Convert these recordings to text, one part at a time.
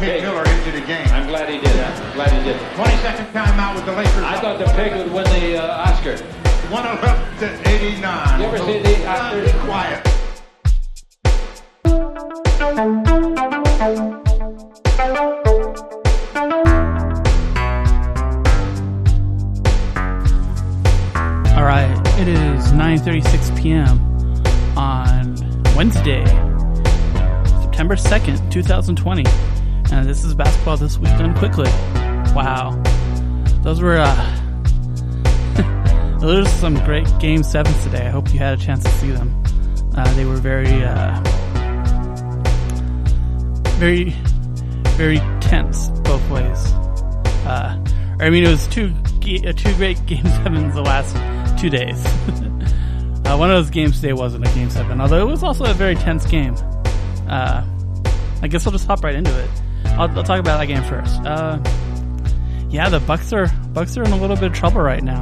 pick. Miller into the game. I'm glad he did that. I'm glad he did. 22nd timeout with the Lakers. I thought the pig would win the Oscar. 111-89. You ever see the Oscars? Be quiet. All right, it is 9:36 p.m. on Wednesday, September 2nd, 2020, and this is Basketball This Week Done Quickly. Wow, those were those are some great Game 7s today. I hope you had a chance to see them. They were very tense both ways. I mean, it was two great Game 7s the last 2 days. One of those games today wasn't a Game 7, although it was also a very tense game. I guess I'll just hop right into it. I'll talk about that game first. Yeah, the Bucks are in a little bit of trouble right now.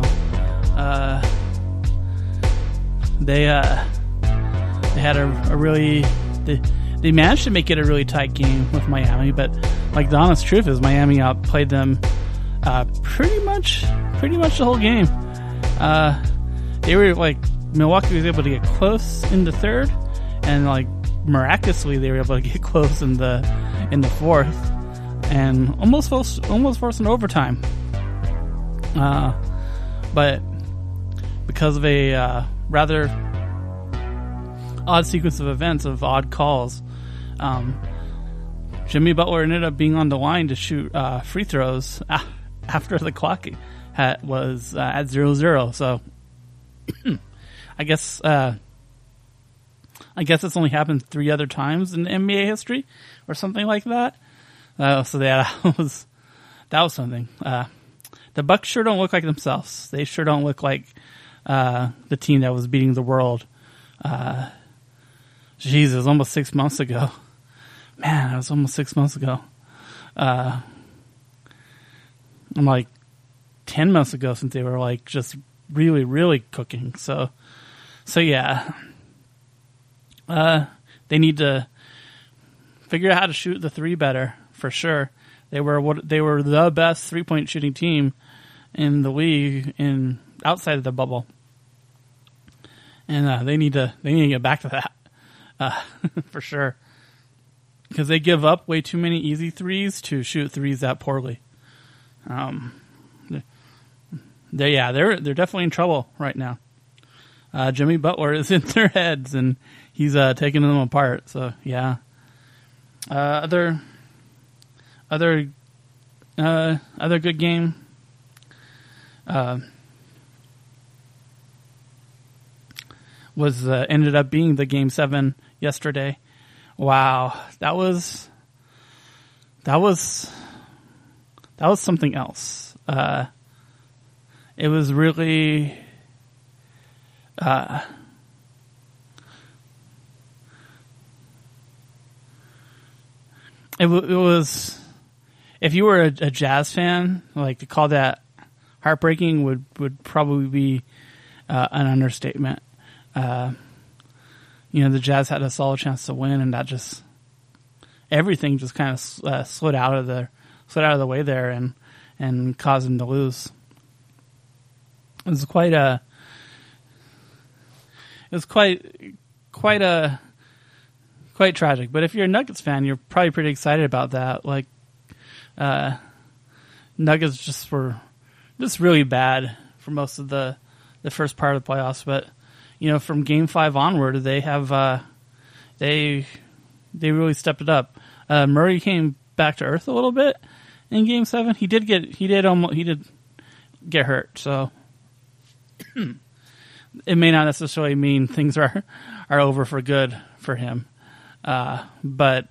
They had a really they managed to make it a really tight game with Miami, but like the honest truth is Miami outplayed them pretty much the whole game. They were like, Milwaukee was able to get close in the third, and like miraculously they were able to get close in the fourth, and almost forced an overtime. But because of a rather odd sequence of events, of odd calls, Jimmy Butler ended up being on the line to shoot free throws after the clock was at 0-0. So I guess it's only happened 3 other times in NBA history, or something like that. So yeah, that was something. The Bucks sure don't look like themselves. They sure don't look like the team that was beating the world. Jeez, it was almost 6 months ago. Man, it was almost 6 months ago. I'm like 10 months ago since they were like just really, really cooking. So yeah. They need to figure out how to shoot the three better, for sure. They were the best 3-point shooting team in the league outside of the bubble. And they need to get back to that. For sure. Because they give up way too many easy threes to shoot threes that poorly. They're definitely in trouble right now. Jimmy Butler is in their heads, and he's taking them apart. So yeah. Other good game. Was ended up being the Game 7 yesterday. Wow, that was something else. It was really it was, if you were a Jazz fan, like, to call that heartbreaking would probably be an understatement. The Jazz had a solid chance to win, and that just everything just kind of slid out of the way there and caused them to lose. It was quite tragic. But if you're a Nuggets fan, you're probably pretty excited about that. Like, Nuggets just were just really bad for most of the first part of the playoffs, but from Game 5 onward, they have they really stepped it up. Murray came back to earth a little bit in Game 7. He did get hurt, so it may not necessarily mean things are over for good for him. But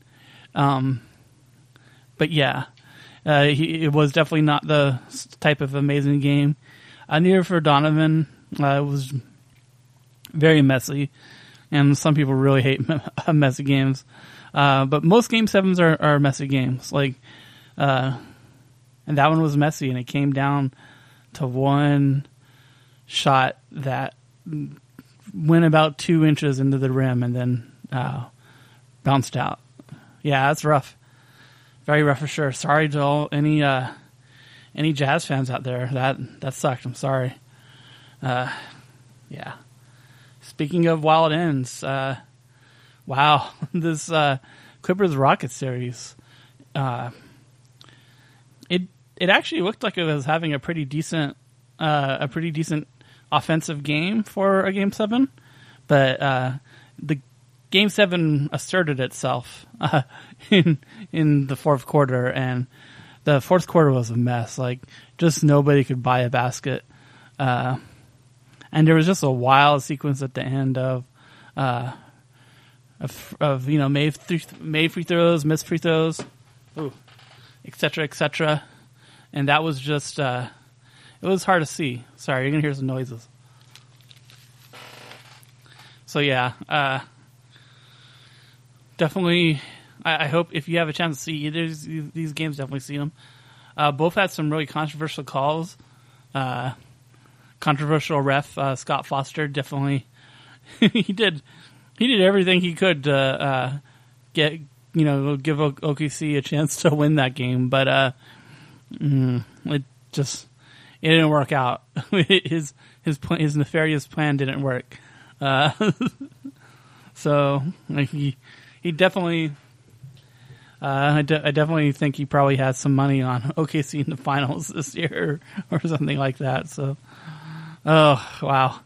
yeah, it was definitely not the type of amazing game. Neither for Donovan. It was very messy, and some people really hate messy games. But most Game 7s are messy games. Like, and that one was messy, and it came down to one shot that went about 2 inches into the rim and then bounced out. Yeah, that's rough. very rough for sure. Sorry to all any Jazz fans out there. That sucked. I'm sorry. Yeah. Speaking of wild ends, wow, this Clippers Rockets series, it actually looked like it was having a pretty decent offensive game for a Game 7, but the Game 7 asserted itself in the fourth quarter, and the fourth quarter was a mess. Like, just nobody could buy a basket. And there was just a wild sequence at the end of made free throws, missed free throws, et cetera, and that was just it was hard to see. Sorry, you're gonna hear some noises. So yeah, definitely. I hope if you have a chance to see either of these games, definitely see them. Both had some really controversial calls. Controversial ref Scott Foster definitely he did everything he could to give OKC a chance to win that game, but it didn't work out. his nefarious plan didn't work. So like he definitely. I definitely think he probably had some money on OKC in the finals this year or something like that. So, oh wow,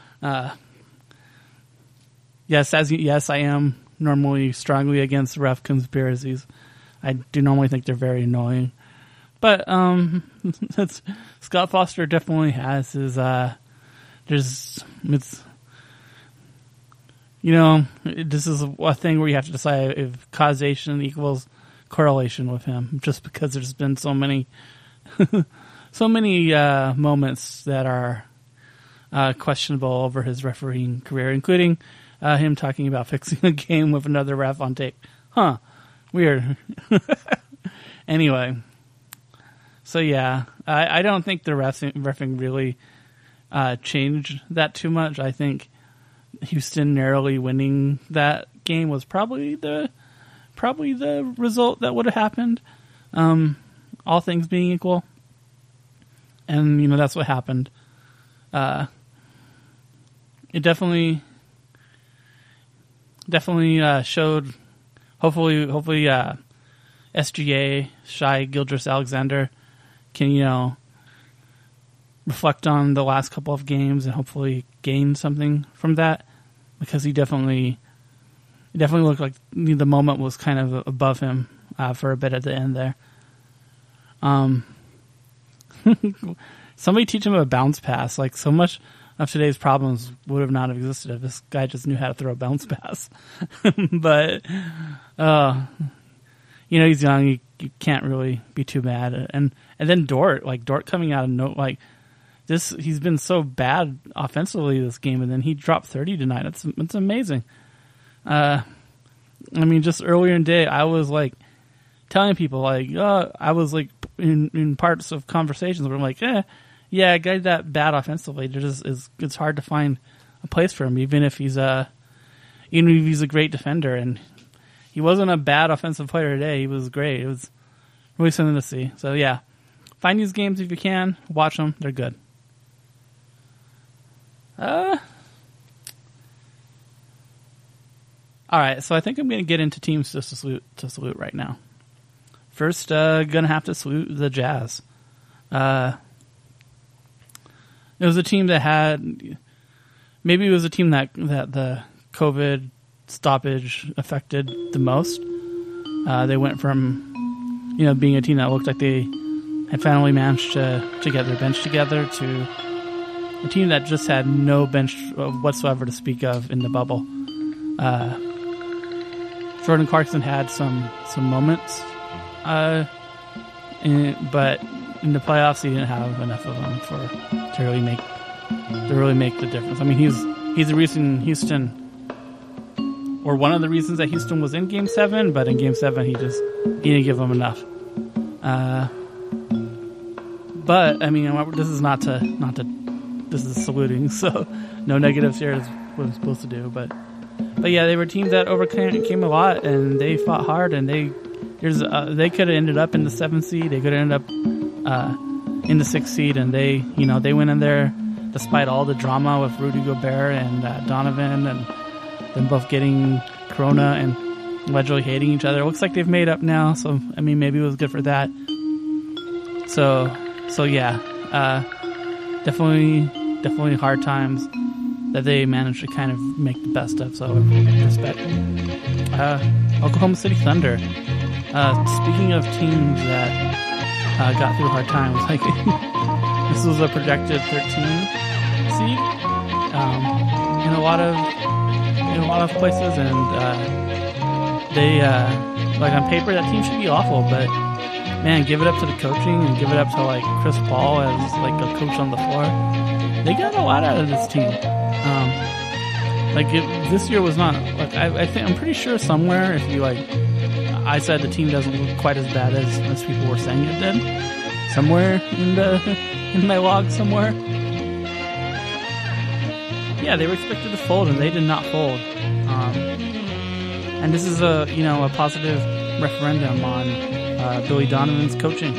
yes, I am normally strongly against ref conspiracies. I do normally think they're very annoying, but Scott Foster definitely has his. This is a thing where you have to decide if causation equals correlation with him, just because there's been so many moments that are questionable over his refereeing career, including him talking about fixing a game with another ref on tape. Huh. Weird. Anyway. So yeah, I don't think the reffing really changed that too much. I think Houston narrowly winning that game was probably the result that would have happened, all things being equal. And that's what happened. It definitely showed. Hopefully, SGA Shai Gilgeous-Alexander can reflect on the last couple of games and hopefully gain something from that, because he definitely looked like the moment was kind of above him for a bit at the end there. Somebody teach him a bounce pass. Like, so much of today's problems would have not existed if this guy just knew how to throw a bounce pass. But he's young. You can't really be too mad. And then Dort coming out of this, he's been so bad offensively this game, and then he dropped 30 tonight. It's amazing. Just earlier in the day, I was telling people I was in parts of conversations where I'm a guy that bad offensively, it's hard to find a place for him, even if he's a great defender. And he wasn't a bad offensive player today. He was great. It was really something to see. So yeah, find these games if you can. Watch them. They're good. All right, so I think I'm going to get into teams to salute right now. First, going to have to salute the Jazz. It was a team that had, maybe it was a team that the COVID stoppage affected the most. They went from, being a team that looked like they had finally managed to get their bench together to a team that just had no bench whatsoever to speak of in the bubble. Jordan Clarkson had some moments, but in the playoffs he didn't have enough of them to really make the difference. I mean, he's the reason Houston, or one of the reasons that Houston was in Game 7, but in Game 7 he didn't give them enough. But I mean, this is not to this is saluting, so no negatives here is what I'm supposed to do. But yeah, they were teams that overcame a lot, and they fought hard, and they they could have ended up in the 7th seed. They could have ended up in the 6th seed, and they went in there despite all the drama with Rudy Gobert and Donovan, and them both getting corona and allegedly hating each other. It looks like they've made up now, so I mean, maybe it was good for that. So yeah, definitely hard times that they managed to kind of make the best of. So respect. Oklahoma City Thunder. Speaking of teams that got through hard times, like this was a projected 13 seed in a lot of places, and they like on paper that team should be awful, but man, give it up to the coaching and give it up to like Chris Paul as like a coach on the floor. They got a lot out of this team. This year was not like I'm pretty sure somewhere, if you like, I said the team doesn't look quite as bad as people were saying it did. Somewhere in my log somewhere. Yeah, they were expected to fold and they did not fold. And this is a positive referendum on Billy Donovan's coaching.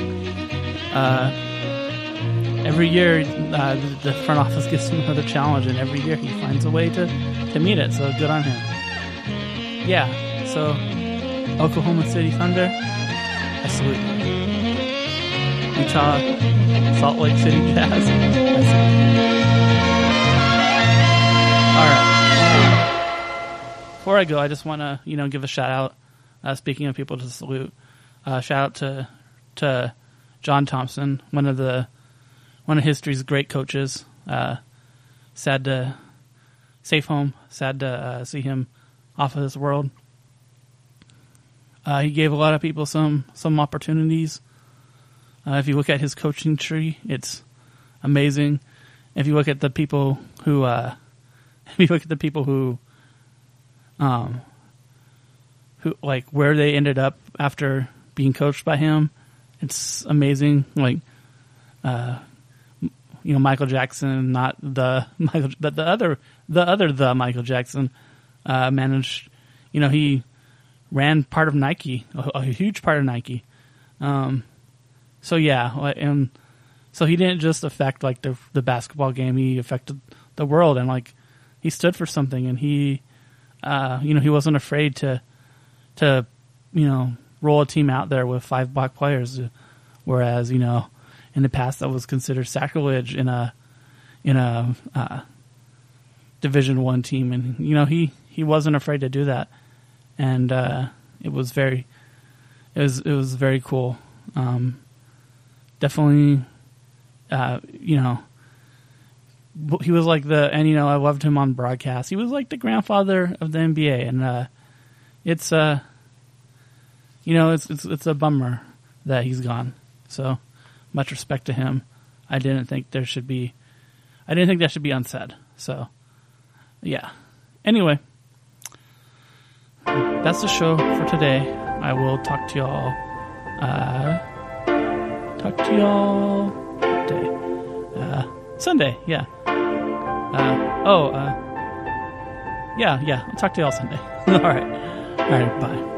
Every year, the front office gives him another challenge, and every year he finds a way to meet it. So good on him. Yeah. So Oklahoma City Thunder, I salute you. Utah Salt Lake City Jazz, I salute you. All right. Before I go, I just want to give a shout out. Speaking of people to salute, shout out to John Thompson, one of history's great coaches. Sad to safe home. Sad to see him off of this world. He gave a lot of people some opportunities. If you look at his coaching tree, it's amazing. If you look at the people who like where they ended up after being coached by him, it's amazing. Like, Michael Jackson, not the Michael, but the other Michael Jackson, managed. He ran part of Nike, a huge part of Nike. So yeah, and so he didn't just affect like the basketball game; he affected the world, and like he stood for something, and he wasn't afraid to roll a team out there with 5 black players, whereas in the past that was considered sacrilege in a Division I team, and he wasn't afraid to do that, and it was very cool. Definitely, he was like I loved him on broadcast. He was like the grandfather of the NBA, and it's a bummer that he's gone. So much respect to him. I didn't think that should be unsaid. So yeah. Anyway, that's the show for today. I will talk to y'all. What day? Sunday. Yeah. Yeah. I'll talk to y'all Sunday. All right. Bye.